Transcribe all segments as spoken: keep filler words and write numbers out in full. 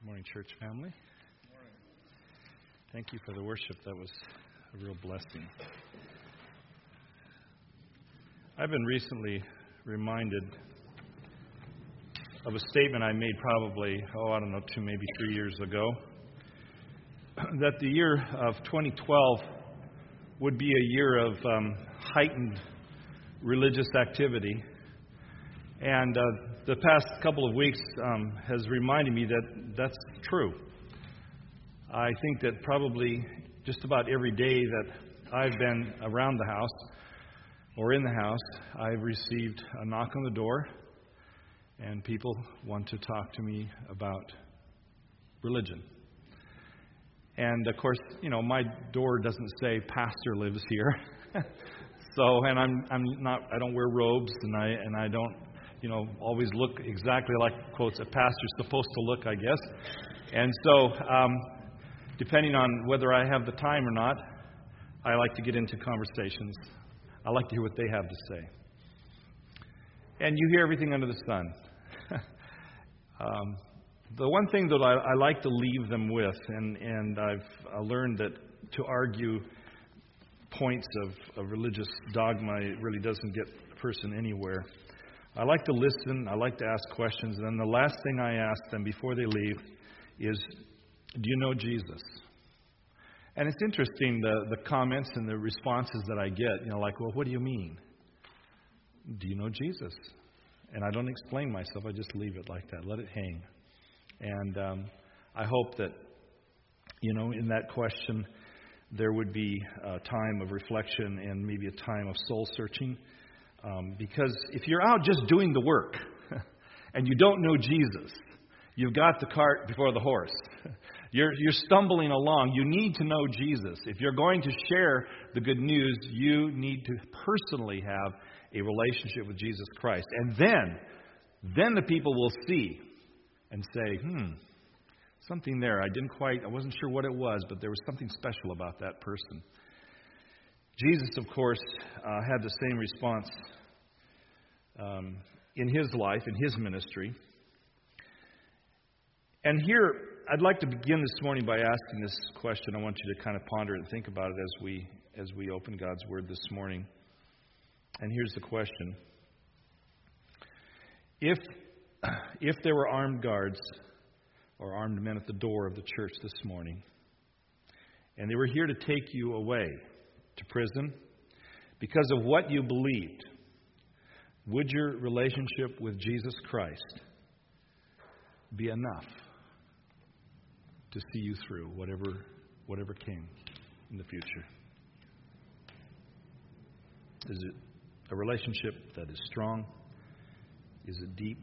Good morning, church family. Thank you for the worship. That was a real blessing. I've been recently reminded of a statement I made probably, oh, I don't know, two, maybe three years ago, that the year of twenty twelve would be a year of um, heightened religious activity. And uh, the past couple of weeks um, has reminded me that that's true. I think that probably just about every day that I've been around the house or in the house, I've received a knock on the door, and people want to talk to me about religion. And of course, you know, my door doesn't say pastor lives here. So, and I'm I'm not I don't wear robes, and I and I don't, you know, always look exactly like, quotes, a pastor's supposed to look, I guess. And so, um, depending on whether I have the time or not, I like to get into conversations. I like to hear what they have to say. And you hear everything under the sun. um, the one thing that I, I like to leave them with, and, and I've I learned that to argue points of, of religious dogma, it really doesn't get a person anywhere. I like to listen, I like to ask questions, and then the last thing I ask them before they leave is, do you know Jesus? And it's interesting, the, the comments and the responses that I get, you know, like, well, what do you mean? Do you know Jesus? And I don't explain myself, I just leave it like that, let it hang. And um, I hope that, you know, in that question, there would be a time of reflection and maybe a time of soul searching. Um, because if you're out just doing the work and you don't know Jesus, you've got the cart before the horse. You're, you're stumbling along. You need to know Jesus. If you're going to share the good news, you need to personally have a relationship with Jesus Christ. And then, then the people will see and say, hmm, something there. I didn't quite, I wasn't sure what it was, but there was something special about that person. Jesus, of course, uh, had the same response um, in his life, in his ministry. And here, I'd like to begin this morning by asking this question. I want you to kind of ponder it and think about it as we as we open God's Word this morning. And here's the question. If, if there were armed guards or armed men at the door of the church this morning, and they were here to take you away to prison because of what you believed, would your relationship with Jesus Christ be enough to see you through whatever whatever came in the future? Is it a relationship that is strong? Is it deep?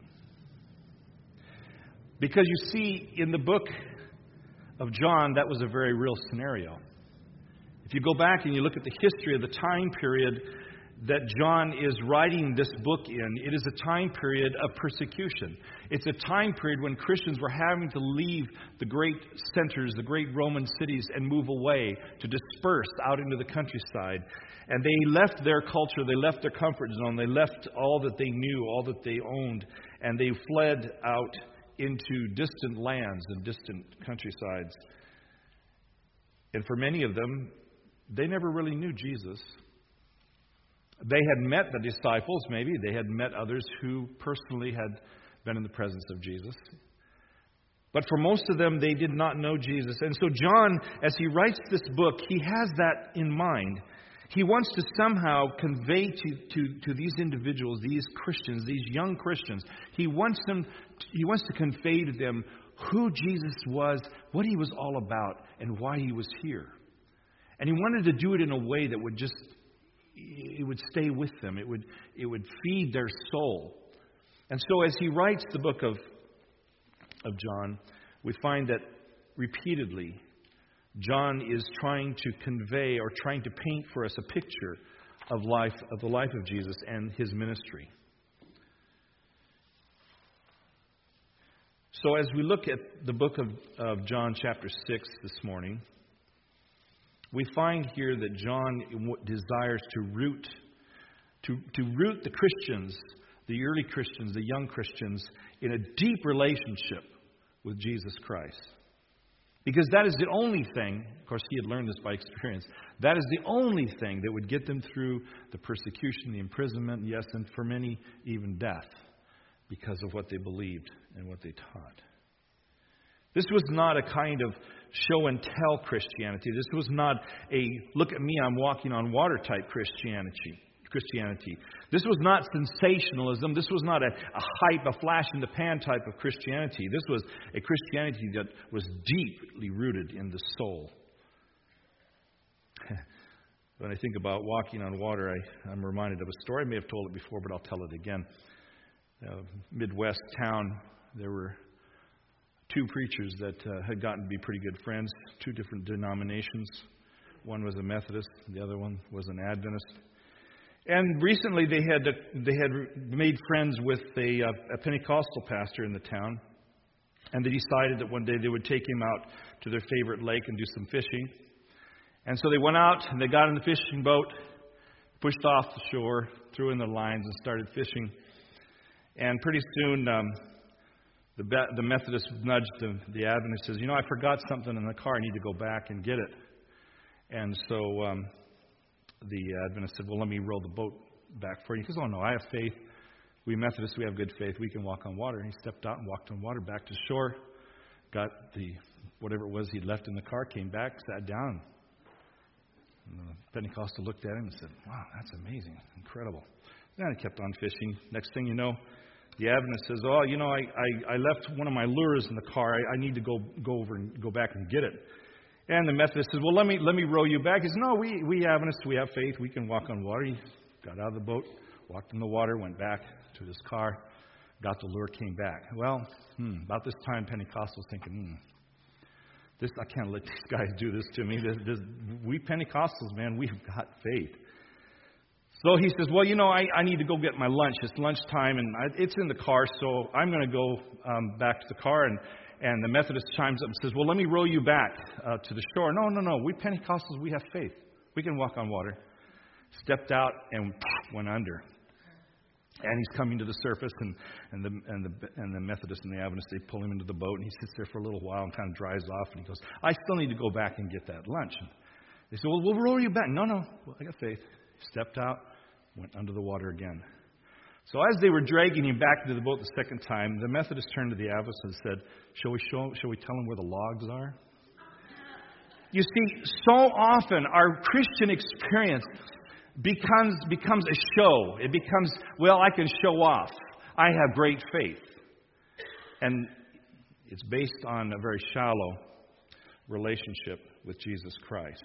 Because you see, in the book of John, that was a very real scenario. If you go back and you look at the history of the time period that John is writing this book in, it is a time period of persecution. It's a time period when Christians were having to leave the great centers, the great Roman cities, and move away to disperse out into the countryside. And they left their culture, they left their comfort zone, they left all that they knew, all that they owned, and they fled out into distant lands and distant countrysides. And for many of them, they never really knew Jesus. They had met the disciples, maybe. They had met others who personally had been in the presence of Jesus. But for most of them, they did not know Jesus. And so John, as he writes this book, he has that in mind. He wants to somehow convey to, to, to these individuals, these Christians, these young Christians, he wants them, he wants to convey to them who Jesus was, what he was all about, and why he was here. And he wanted to do it in a way that would just, it would stay with them. It would, it would feed their soul. And so as he writes the book of, of John, we find that repeatedly, John is trying to convey or trying to paint for us a picture of life, of the life of Jesus and his ministry. So as we look at the book of, of John chapter six this morning, we find here that John desires to root, to, to root the Christians, the early Christians, the young Christians, in a deep relationship with Jesus Christ. Because that is the only thing, of course he had learned this by experience, that is the only thing that would get them through the persecution, the imprisonment, yes, and for many, even death, because of what they believed and what they taught. This was not a kind of show and tell Christianity. This was not a look at me, I'm walking on water type Christianity. Christianity. This was not sensationalism. This was not a, a hype, a flash in the pan type of Christianity. This was a Christianity that was deeply rooted in the soul. When I think about walking on water, I, I'm reminded of a story. I may have told it before, but I'll tell it again. Uh, Midwest town, there were two preachers that uh, had gotten to be pretty good friends, two different denominations. One was a Methodist, the other one was an Adventist. And recently they had they had made friends with a, a Pentecostal pastor in the town, and they decided that one day they would take him out to their favorite lake and do some fishing. And so they went out and they got in the fishing boat, pushed off the shore, threw in the lines, and started fishing. And pretty soon, um, the the Methodist nudged the, the Adventist, says, "You know, I forgot something in the car. I need to go back and get it." And so um, the Adventist said, "Well, let me row the boat back for you." He goes, "Oh, no, I have faith. We Methodists, we have good faith. We can walk on water." And he stepped out and walked on water back to shore, got the whatever it was he'd left in the car, came back, sat down. And the Pentecostal looked at him and said, "Wow, that's amazing, incredible." Then he kept on fishing. Next thing you know, the Adventist says, "Oh, you know, I, I, I left one of my lures in the car. I, I need to go go over and go back and get it." And the Methodist says, "Well, let me let me row you back." He says, "No, we we Adventists, we have faith. We can walk on water." He got out of the boat, walked in the water, went back to his car, got the lure, came back. Well, hmm, about this time, Pentecostals thinking, hmm, this I can't let these guys do this to me. This, this, we Pentecostals, man, we've got faith. So he says, "Well, you know, I, I need to go get my lunch. It's lunchtime, and I, it's in the car, so I'm going to go um, back to the car." And And the Methodist chimes up and says, "Well, let me row you back uh, to the shore." "No, no, no. We Pentecostals, we have faith. We can walk on water." Stepped out and went under. And he's coming to the surface, and, and, the, and, the, and the Methodist and the Adventist, they pull him into the boat, and he sits there for a little while and kind of dries off, and he goes, "I still need to go back and get that lunch." And they said, "Well, we'll row you back." "No, no. Well, I got faith." He stepped out, went under the water again. So as they were dragging him back into the boat the second time, the Methodist turned to the Adventist and said, Shall we show, shall we tell him where the logs are?" You see, so often our Christian experience becomes becomes a show. It becomes, well, I can show off. I have great faith. And it's based on a very shallow relationship with Jesus Christ.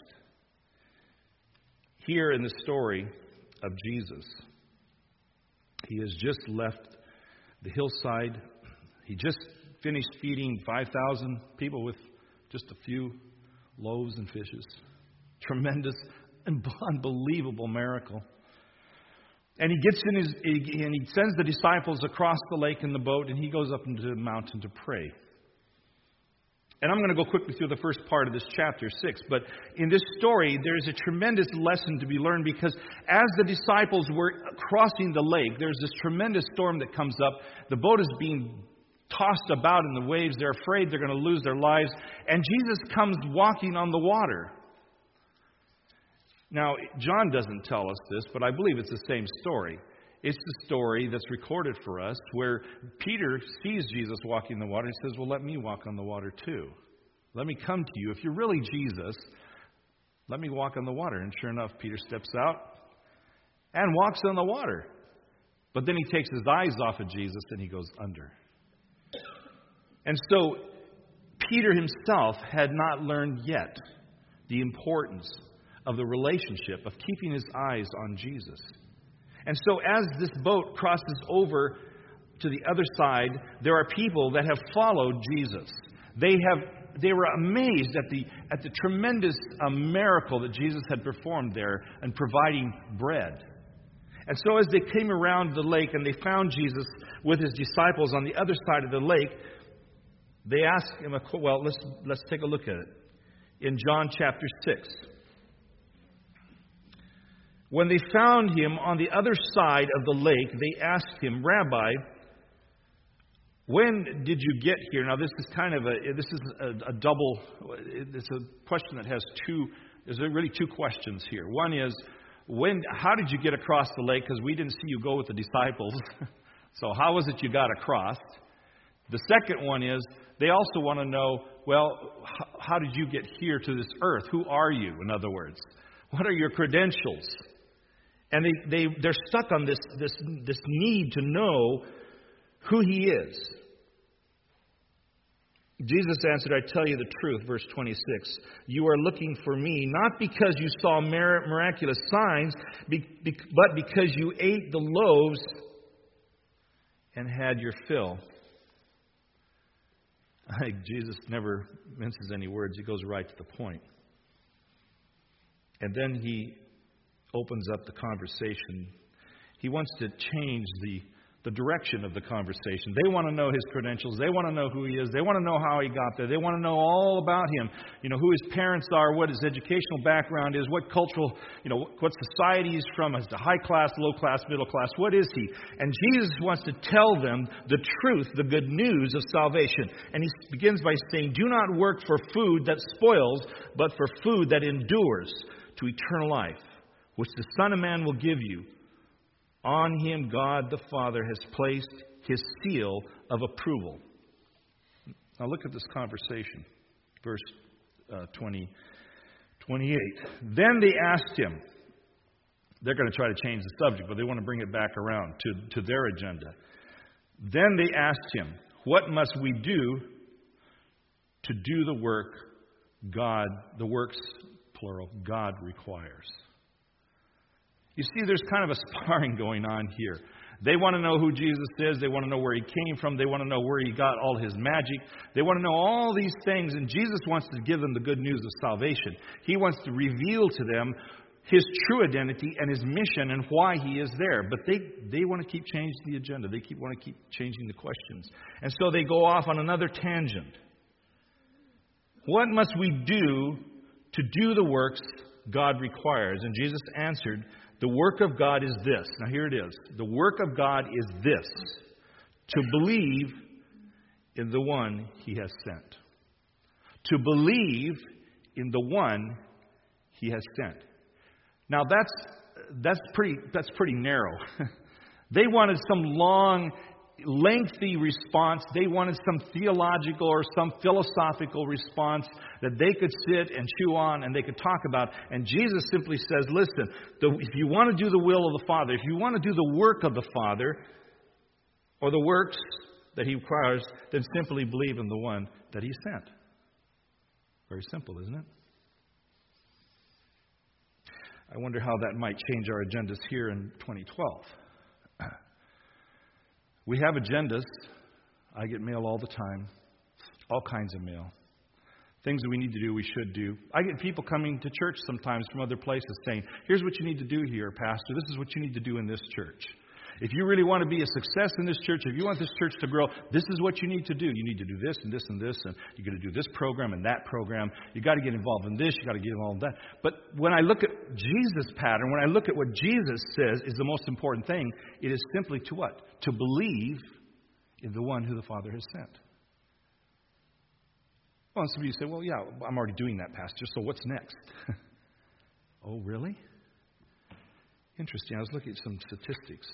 Here in the story of Jesus, he has just left the hillside. He just finished feeding five thousand people with just a few loaves and fishes. Tremendous and unbelievable miracle. And he gets in his, and he sends the disciples across the lake in the boat, and he goes up into the mountain to pray. And I'm going to go quickly through the first part of this chapter six. But in this story, there's a tremendous lesson to be learned, because as the disciples were crossing the lake, there's this tremendous storm that comes up. The boat is being tossed about in the waves. They're afraid they're going to lose their lives. And Jesus comes walking on the water. Now, John doesn't tell us this, but I believe it's the same story. It's the story that's recorded for us where Peter sees Jesus walking the water and says, "Well, let me walk on the water too. Let me come to you. If you're really Jesus, let me walk on the water." And sure enough, Peter steps out and walks on the water. But then he takes his eyes off of Jesus and he goes under. And so Peter himself had not learned yet the importance of the relationship of keeping his eyes on Jesus. And so as this boat crosses over to the other side, there are people that have followed Jesus. They have they were amazed at the at the tremendous uh, miracle that Jesus had performed there in providing bread. And so as they came around the lake and they found Jesus with his disciples on the other side of the lake, they asked him, a, well, let's let's take a look at it. In John chapter six. When they found him on the other side of the lake, they asked him, "Rabbi, When did you get here? Now, this is kind of a this is a, a double. It's a question that has two. There's really two questions here. One is, when? How did you get across the lake? Because we didn't see you go with the disciples. So how was it you got across? The second one is, they also want to know, well, how, how did you get here to this earth? Who are you? In other words, what are your credentials? And they they they're stuck on this this this need to know who He is. Jesus answered, I tell you the truth, verse twenty-six. You are looking for me, not because you saw miraculous signs, but because you ate the loaves and had your fill. I think Jesus never minces any words. He goes right to the point. And then He opens up the conversation. He wants to change the the direction of the conversation. They want to know His credentials. They want to know who He is. They want to know how He got there. They want to know all about Him. You know, who His parents are, what His educational background is, what cultural, you know, what society He's from. Is it high class, low class, middle class? What is He? And Jesus wants to tell them the truth, the good news of salvation. And He begins by saying, do not work for food that spoils, but for food that endures to eternal life, which the Son of Man will give you. On Him, God the Father has placed His seal of approval. Now look at this conversation. Verse uh, twenty, twenty-eight. Then they asked Him. They're going to try to change the subject, but they want to bring it back around to, to their agenda. Then they asked Him, what must we do to do the work God, the works, plural, God requires? You see, there's kind of a sparring going on here. They want to know who Jesus is. They want to know where He came from. They want to know where He got all His magic. They want to know all these things. And Jesus wants to give them the good news of salvation. He wants to reveal to them His true identity and His mission and why He is there. But they, they want to keep changing the agenda. They keep want to keep changing the questions. And so they go off on another tangent. What must we do to do the works God requires? And Jesus answered, the work of God is this. Now here it is. The work of God is this. To believe in the one He has sent. To believe in the one He has sent. Now that's that's pretty that's pretty narrow. They wanted some long, lengthy response. They wanted some theological or some philosophical response that they could sit and chew on and they could talk about. And Jesus simply says, listen, the, if you want to do the will of the Father, if you want to do the work of the Father, or the works that He requires, then simply believe in the one that He sent. Very simple, isn't it? I wonder how that might change our agendas here in twenty twelve. We have agendas. I get mail all the time. All kinds of mail. Things that we need to do, we should do. I get people coming to church sometimes from other places saying, here's what you need to do here, Pastor. This is what you need to do in this church. If you really want to be a success in this church, if you want this church to grow, this is what you need to do. You need to do this and this and this, and you're going to do this program and that program. You've got to get involved in this. You've got to get involved in that. But when I look at Jesus' pattern, when I look at what Jesus says is the most important thing, it is simply to what? To believe in the one who the Father has sent. Well, some of you say, well, yeah, I'm already doing that, Pastor, so what's next? Oh, really? Interesting. I was looking at some statistics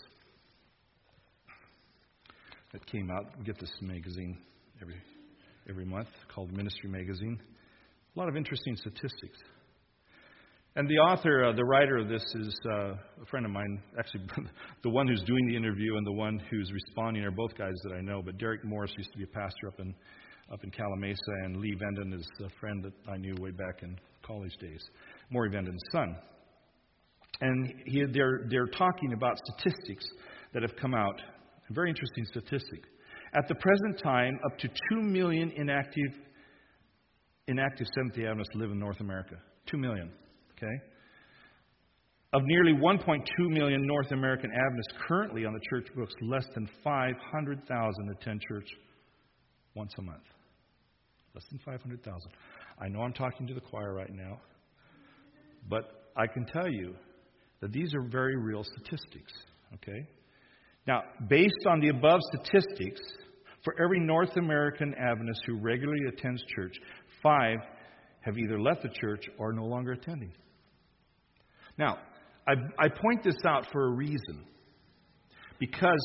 that came out. We get this magazine every every month called Ministry Magazine. A lot of interesting statistics. And the author, uh, the writer of this is uh, a friend of mine. Actually, the one who's doing the interview and the one who's responding are both guys that I know. But Derek Morris used to be a pastor up in up in Calamasa, and Lee Venden is a friend that I knew way back in college days. Maury Venden's son. And he, they're they're talking about statistics that have come out. A very interesting statistic. At the present time, up to two million inactive inactive Seventh-day Adventists live in North America. Two million. Okay. Of nearly one point two million North American Adventists currently on the church books, less than five hundred thousand attend church once a month. Less than five hundred thousand. I know I'm talking to the choir right now, but I can tell you that these are very real statistics. Okay? Now, based on the above statistics, For every North American Adventist who regularly attends church, five have either left the church or are no longer attending. Now, I, I point this out for a reason. Because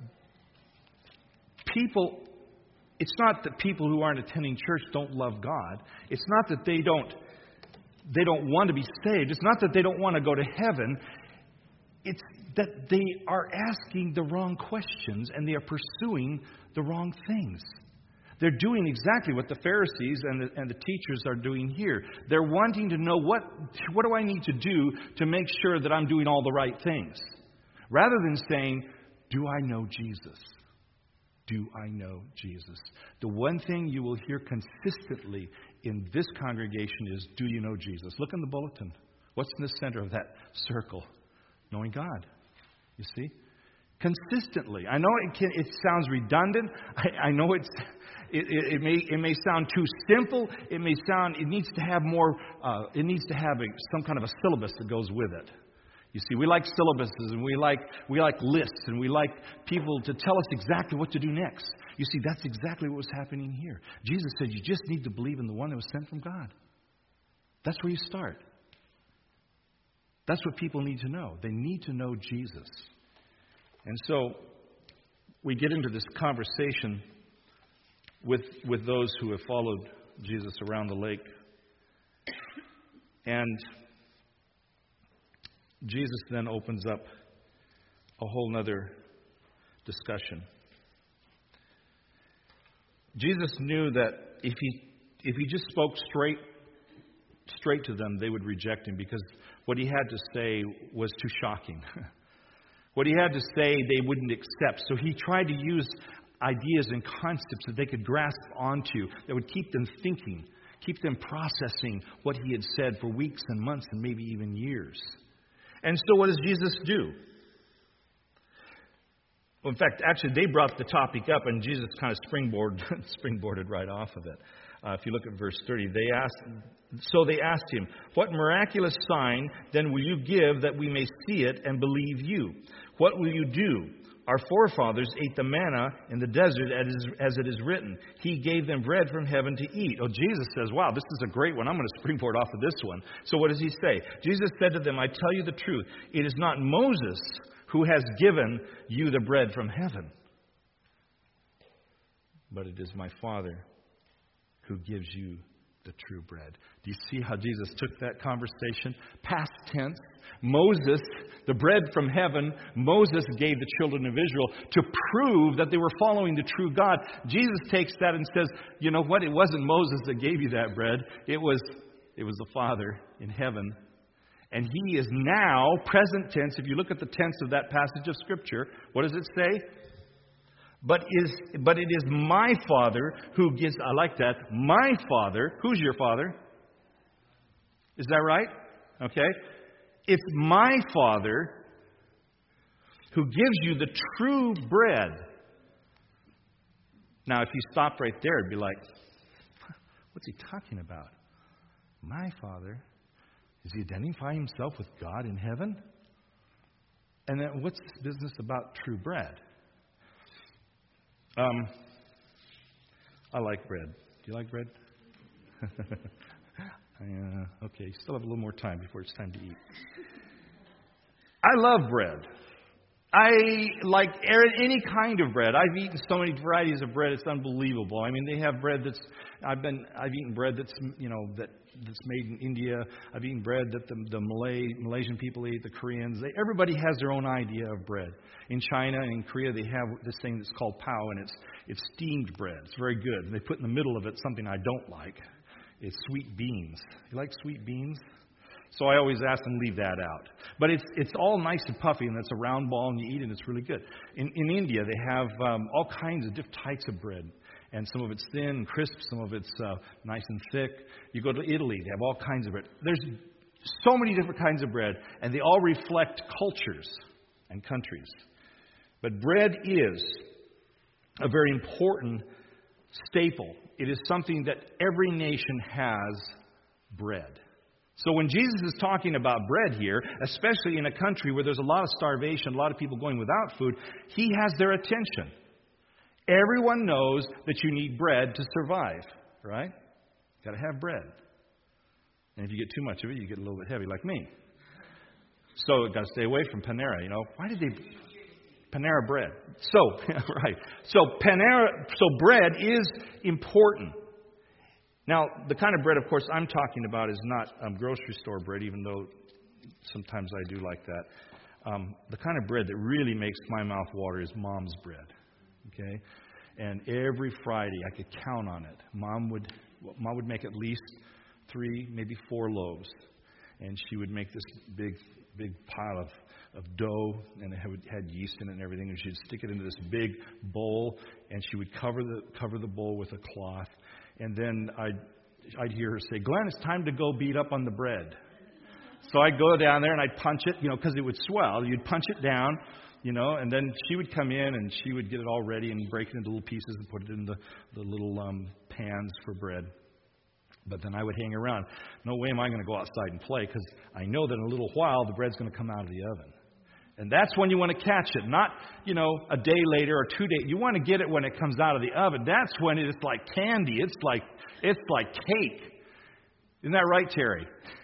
people, it's not that people who aren't attending church don't love God. It's not that they don't, they don't want to be saved. It's not that they don't want to go to heaven. It's that they are asking the wrong questions and they are pursuing the wrong things. They're doing exactly what the Pharisees and the, and the teachers are doing here. They're wanting to know what, what do I need to do to make sure that I'm doing all the right things? Rather than saying, do I know Jesus? Do I know Jesus? The one thing you will hear consistently in this congregation is, do you know Jesus? Look in the bulletin. What's in the center of that circle? Knowing God. You see? Consistently. I know it can, it sounds redundant. I, I know it's it, it, it may it may sound too simple. It may sound it needs to have more. Uh, it needs to have a, some kind of a syllabus that goes with it. You see, we like syllabuses and we like we like lists and we like people to tell us exactly what to do next. You see, that's exactly what was happening here. Jesus said, you just need to believe in the one that was sent from God. That's where you start. That's what people need to know. They need to know Jesus. And so we get into this conversation with with those who have followed Jesus around the lake. And Jesus then opens up a whole other discussion. Jesus knew that if he if he just spoke straight straight to them, they would reject him because what he had to say was too shocking. What he had to say, they wouldn't accept. So he tried to use ideas and concepts that they could grasp onto that would keep them thinking, keep them processing what he had said for weeks and months and maybe even years. And so what does Jesus do? Well, in fact, actually, they brought the topic up, and Jesus kind of springboarded, springboarded right off of it. Uh, if you look at verse thirty, they asked, so they asked him, what miraculous sign then will you give that we may see it and believe you? What will you do? Our forefathers ate the manna in the desert as it is written. He gave them bread from heaven to eat. Oh, Jesus says, wow, this is a great one. I'm going to springboard off of this one. So what does he say? Jesus said to them, I tell you the truth. It is not Moses who has given you the bread from heaven, but it is my Father who gives you the true bread. Do you see how Jesus took that conversation? Past tense. Moses, the bread from heaven, Moses gave the children of Israel to prove that they were following the true God. Jesus takes that and says, you know what? It wasn't Moses that gave you that bread. It was, it was the Father in heaven. And he is now, present tense, if you look at the tense of that passage of Scripture, what does it say? But is but it is my Father who gives, I like that, my Father. Who's your Father? Is that right? Okay. It's my Father who gives you the true bread. Now, if you stopped right there, it'd be like, what's he talking about? My Father? Is he identifying himself with God in heaven? And then what's this business about true bread? Um, I like bread. Do you like bread? uh, okay, you still have a little more time before it's time to eat. I love bread. I like any kind of bread. I've eaten so many varieties of bread; it's unbelievable. I mean, they have bread that's I've been I've eaten bread that's you know that that's made in India. I've eaten bread that the the Malay Malaysian people eat, the Koreans. They, everybody has their own idea of bread. In China and in Korea, they have this thing that's called pao, and it's it's steamed bread. It's very good. And they put in the middle of it something I don't like. It's sweet beans. You like sweet beans? So I always ask them to leave that out. But it's it's all nice and puffy, and it's a round ball, and you eat it, and it's really good. In in India, they have um, all kinds of different types of bread. And some of it's thin and crisp, some of it's uh, nice and thick. You go to Italy, they have all kinds of bread. There's so many different kinds of bread, and they all reflect cultures and countries. But bread is a very important staple. It is something that every nation has bread. So when Jesus is talking about bread here, especially in a country where there's a lot of starvation, a lot of people going without food, he has their attention. Everyone knows that you need bread to survive, right? Got to have bread. And if you get too much of it, you get a little bit heavy, like me. So got to stay away from Panera. You know, why did they Panera bread? So right. So Panera. So bread is important. Now, the kind of bread, of course, I'm talking about is not um, grocery store bread, even though sometimes I do like that. Um, the kind of bread that really makes my mouth water is Mom's bread. Okay, and every Friday I could count on it. Mom would Mom would make at least three, maybe four loaves, and she would make this big, big pile of, of dough, and it had, had yeast in it and everything. And she'd stick it into this big bowl, and she would cover the cover the bowl with a cloth. And then I'd I'd hear her say, "Glenn, it's time to go beat up on the bread." So I'd go down there and I'd punch it, you know, because it would swell. You'd punch it down. You know, and then she would come in and she would get it all ready and break it into little pieces and put it in the, the little um, pans for bread. But then I would hang around. No way am I going to go outside and play, because I know that in a little while the bread's going to come out of the oven. And that's when you want to catch it, not, you know, a day later or two days. You want to get it when it comes out of the oven. That's when it's like candy. It's like it's like cake. Isn't that right, Terry?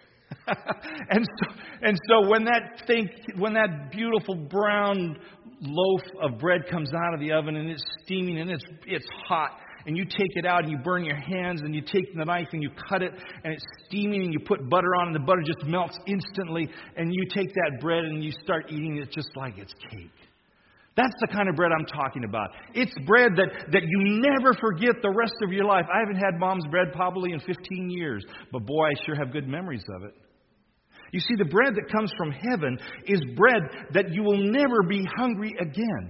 and so, and so when that thing, when that beautiful brown loaf of bread comes out of the oven and it's steaming and it's it's hot, and you take it out and you burn your hands and you take the knife and you cut it and it's steaming and you put butter on and the butter just melts instantly, and you take that bread and you start eating it just like it's cake. That's the kind of bread I'm talking about. It's bread that, that you never forget the rest of your life. I haven't had Mom's bread probably in fifteen years, but boy, I sure have good memories of it. You see, the bread that comes from heaven is bread that you will never be hungry again.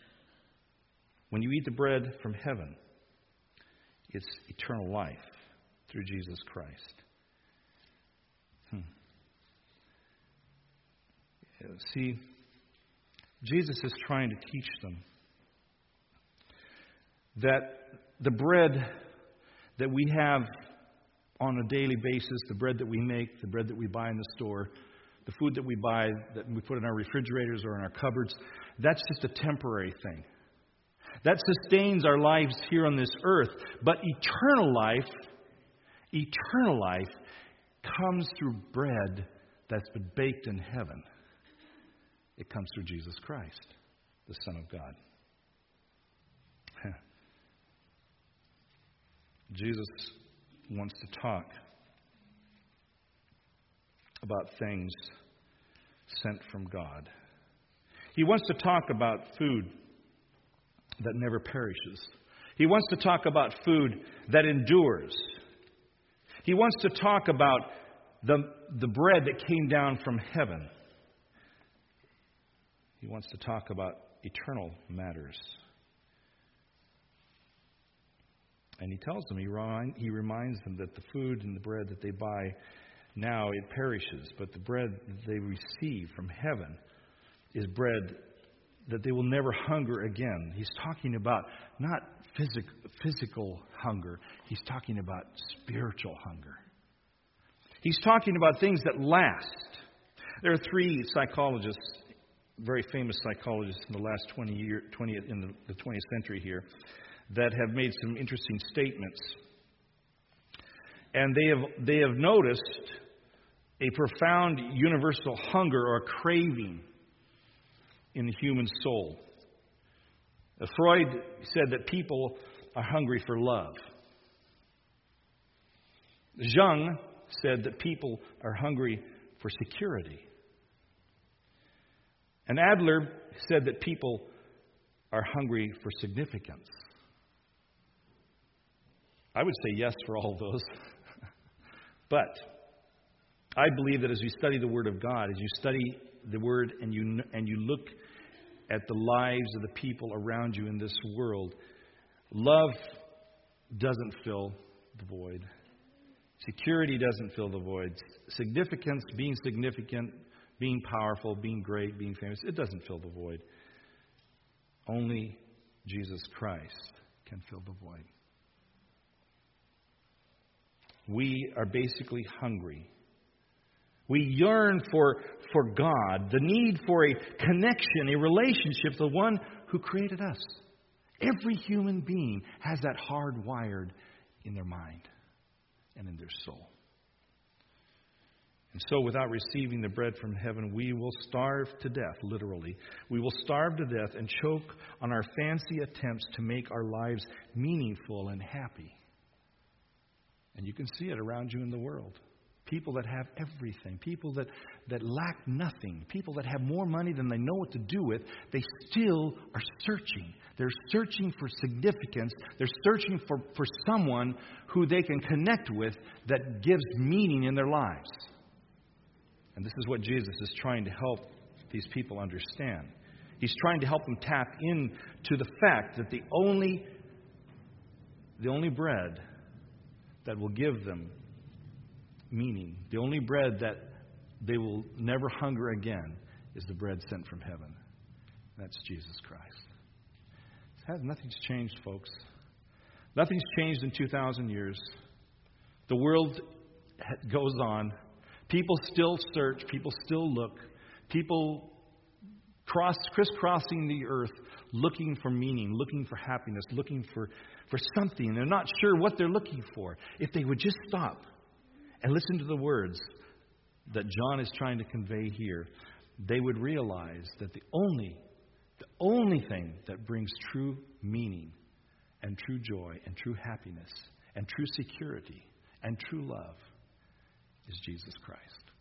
When you eat the bread from heaven, it's eternal life through Jesus Christ. Hmm. See, Jesus is trying to teach them that the bread that we have on a daily basis, the bread that we make, the bread that we buy in the store, the food that we buy, that we put in our refrigerators or in our cupboards, that's just a temporary thing. That sustains our lives here on this earth. But eternal life, eternal life comes through bread that's been baked in heaven. It comes through Jesus Christ, the Son of God. Jesus wants to talk about things sent from God. He wants to talk about food that never perishes. He wants to talk about food that endures. He wants to talk about the, the bread that came down from heaven. He wants to talk about eternal matters. And he tells them, he, remind, he reminds them that the food and the bread that they buy now, it perishes. But the bread that they receive from heaven is bread that they will never hunger again. He's talking about not physical, physical hunger. He's talking about spiritual hunger. He's talking about things that last. There are three psychologists, very famous psychologists in the last twenty year, twenty in the, the twentieth century here, that have made some interesting statements. And they have they have noticed a profound universal hunger or craving in the human soul. Uh, Freud said that people are hungry for love. Jung said that people are hungry for security. And Adler said that people are hungry for significance. I would say yes for all of those. But I believe that as you study the Word of God, as you study the Word and you and you look at the lives of the people around you in this world, love doesn't fill the void. Security doesn't fill the void. Significance, being significant, being powerful, being great, being famous, it doesn't fill the void. Only Jesus Christ can fill the void. We are basically hungry. We yearn for, for God, the need for a connection, a relationship, the one who created us. Every human being has that hardwired in their mind and in their soul. And so without receiving the bread from heaven, we will starve to death, literally. We will starve to death and choke on our fancy attempts to make our lives meaningful and happy. And you can see it around you in the world. People that have everything, people that, that lack nothing, people that have more money than they know what to do with, they still are searching. They're searching for significance. They're searching for, for someone who they can connect with that gives meaning in their lives. And this is what Jesus is trying to help these people understand. He's trying to help them tap into the fact that the only, the only bread that will give them meaning, the only bread that they will never hunger again, is the bread sent from heaven. That's Jesus Christ. Nothing's changed, folks. Nothing's changed in two thousand years. The world goes on. People still search. People still look. People cross, crisscrossing the earth, looking for meaning, looking for happiness, looking for, for something. They're not sure what they're looking for. If they would just stop and listen to the words that John is trying to convey here, they would realize that the only, the only thing that brings true meaning and true joy and true happiness and true security and true love is Jesus Christ.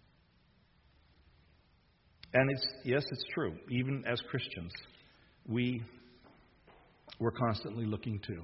And it's yes, it's true. Even as Christians, we we're constantly looking too.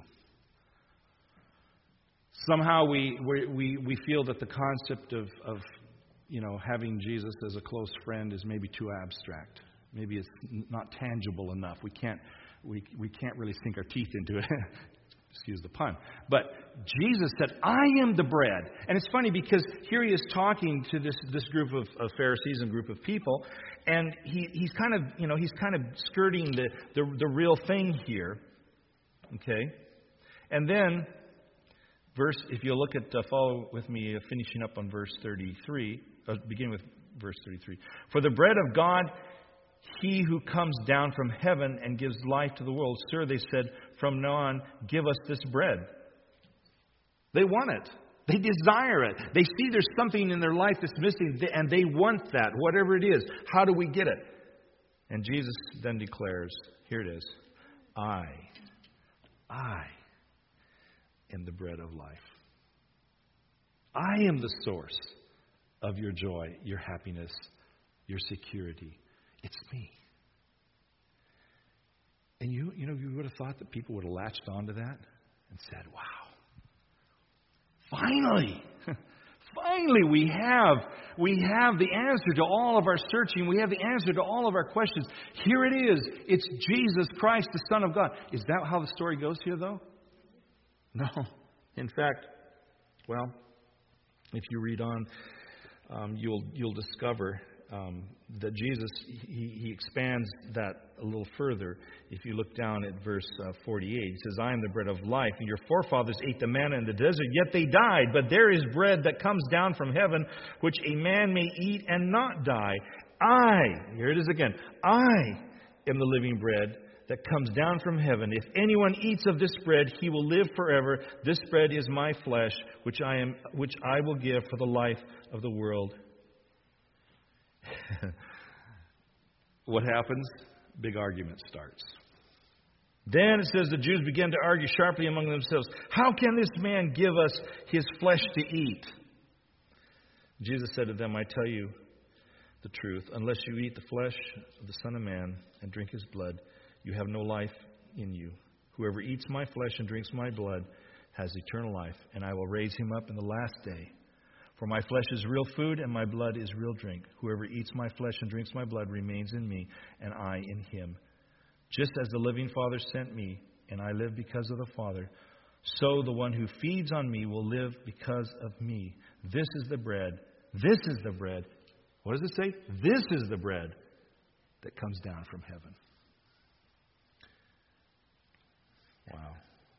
Somehow we we we feel that the concept of of you know having Jesus as a close friend is maybe too abstract. Maybe it's not tangible enough. We can't we we can't really sink our teeth into it. Excuse the pun. But Jesus said, I am the bread. And it's funny because here he is talking to this, this group of, of Pharisees and group of people. And he, he's kind of, you know, he's kind of skirting the, the, the real thing here. Okay. And then, verse, if you look at, uh, follow with me, uh, finishing up on verse thirty-three, uh, beginning with verse thirty-three. For the bread of God, he who comes down from heaven and gives life to the world. Sir, they said, from now on, give us this bread. They want it. They desire it. They see there's something in their life that's missing, and they want that, whatever it is. How do we get it? And Jesus then declares, here it is, I, I am the bread of life. I am the source of your joy, your happiness, your security. It's me. And you, you know, you would have thought that people would have latched onto that and said, wow, finally, finally we have, we have the answer to all of our searching. We have the answer to all of our questions. Here it is. It's Jesus Christ, the Son of God. Is that how the story goes here, though? No. In fact, well, if you read on, um, you'll you'll discover Um, that Jesus, he, he expands that a little further. If you look down at verse uh, forty-eight, he says, I am the bread of life, and your forefathers ate the manna in the desert, yet they died. But there is bread that comes down from heaven, which a man may eat and not die. I, here it is again, I am the living bread that comes down from heaven. If anyone eats of this bread, he will live forever. This bread is my flesh, which I am, which I will give for the life of the world. What happens? Big argument starts. Then it says the Jews began to argue sharply among themselves. How can this man give us his flesh to eat? Jesus said to them, I tell you the truth. Unless you eat the flesh of the Son of Man and drink his blood, you have no life in you. Whoever eats my flesh and drinks my blood has eternal life, and I will raise him up in the last day. For my flesh is real food, and my blood is real drink. Whoever eats my flesh and drinks my blood remains in me, and I in him. Just as the living Father sent me, and I live because of the Father, so the one who feeds on me will live because of me. This is the bread. This is the bread. What does it say? This is the bread that comes down from heaven. Wow.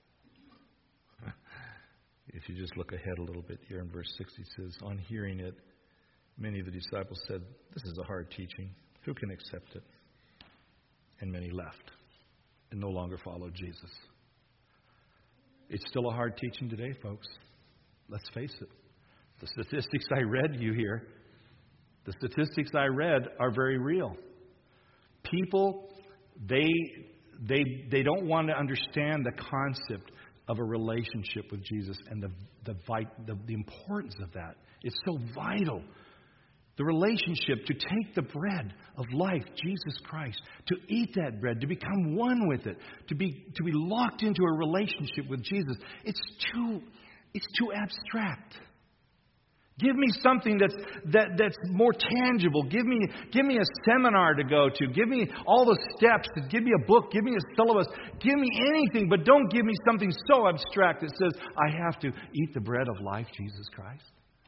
If you just look ahead a little bit here in verse sixty, it says, on hearing it, many of the disciples said, this is a hard teaching. Who can accept it? And many left. and no longer followed Jesus. It's still a hard teaching today, folks. Let's face it. The statistics I read you here, the statistics I read are very real. People, they they they don't want to understand the concept of a relationship with Jesus and the the, the the importance of that. It's so vital. The relationship, to take the bread of life, Jesus Christ, to eat that bread, to become one with it, to be to be locked into a relationship with Jesus. It's too it's too abstract. Give me something that's that that's more tangible. Give me give me a seminar to go to. Give me all the steps. Give me a book. Give me a syllabus. Give me anything, but don't give me something so abstract that says I have to eat the bread of life, Jesus Christ.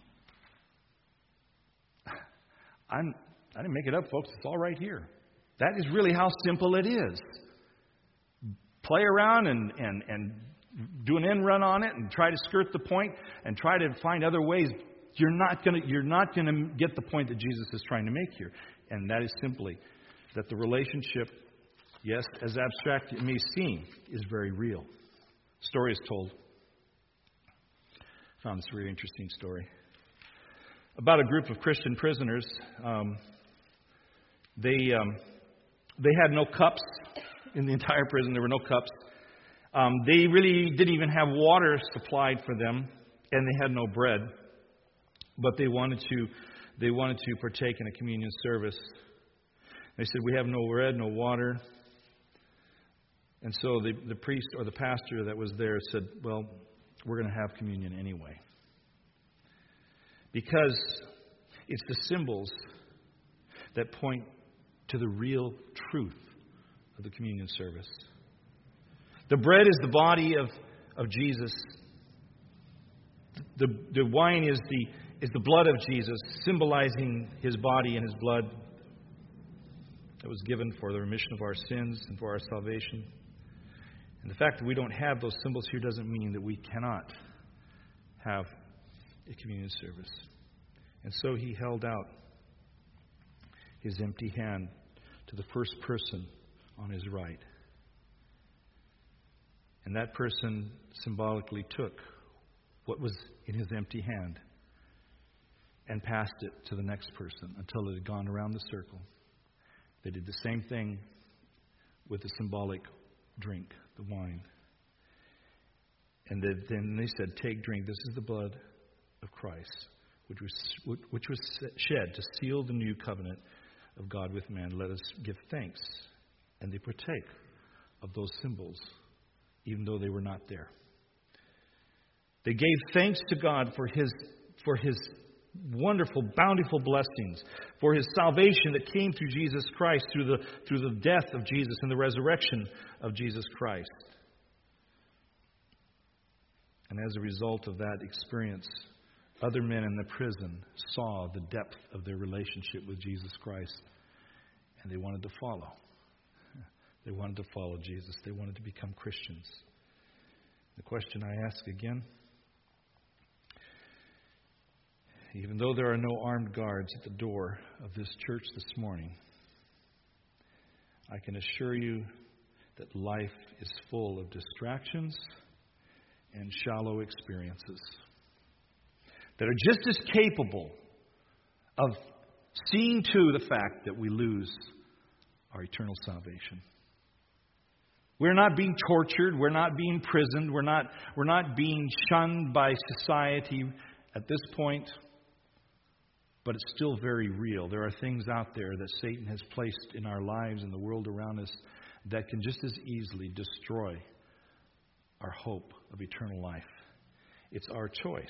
I'm, I didn't make it up, folks. It's all right here. That is really how simple it is. Play around and, and, and do an end run on it and try to skirt the point and try to find other ways. You're not going to you're not going to get the point that Jesus is trying to make here. And that is simply that the relationship, yes, as abstract it may seem, is very real. Story is told. I found this really interesting story. About a group of Christian prisoners. Um, they um, they had no cups in the entire prison. There were no cups. Um, they really didn't even have water supplied for them, and they had no bread. But they wanted to they wanted to partake in a communion service. They said, "We have no bread, no water." And so the, the priest or the pastor that was there said, "Well, we're going to have communion anyway." Because it's the symbols that point to the real truth of the communion service. The bread is the body of, of Jesus. The, the wine is the, is the blood of Jesus, symbolizing His body and His blood that was given for the remission of our sins and for our salvation. And the fact that we don't have those symbols here doesn't mean that we cannot have a communion service. And so he held out his empty hand to the first person on his right. And that person symbolically took what was in his empty hand and passed it to the next person until it had gone around the circle. They did the same thing with the symbolic drink, the wine. And then they said, "Take, drink. This is the blood of Christ, which was which was shed to seal the new covenant of God with man. Let us give thanks." And they partake of those symbols, even though they were not there. They gave thanks to God for His for His wonderful, bountiful blessings, for His salvation that came through Jesus Christ, through the through the death of Jesus and the resurrection of Jesus Christ. And as a result of that experience, other men in the prison saw the depth of their relationship with Jesus Christ, and they wanted to follow. They wanted to follow Jesus. They wanted to become Christians. The question I ask again, even though there are no armed guards at the door of this church this morning, I can assure you that life is full of distractions and shallow experiences that are just as capable of seeing to the fact that we lose our eternal salvation. We're not being tortured. We're not being imprisoned. We're not, we're not being shunned by society at this point. But it's still very real. There are things out there that Satan has placed in our lives and the world around us that can just as easily destroy our hope of eternal life. It's our choice.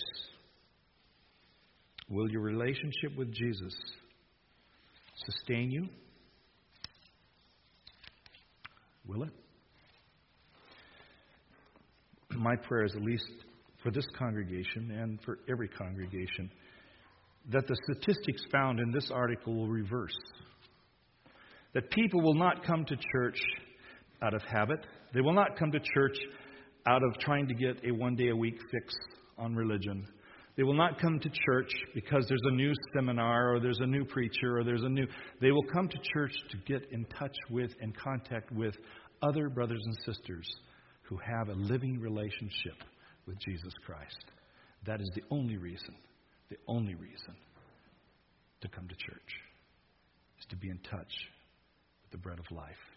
Will your relationship with Jesus sustain you? Will it? My prayer is, at least for this congregation and for every congregation, that the statistics found in this article will reverse. That people will not come to church out of habit. They will not come to church out of trying to get a one-day-a-week fix on religion. They will not come to church because there's a new seminar or there's a new preacher or there's a new... They will come to church to get in touch with and contact with other brothers and sisters who have a living relationship with Jesus Christ. That is the only reason, the only reason to come to church, is to be in touch with the bread of life.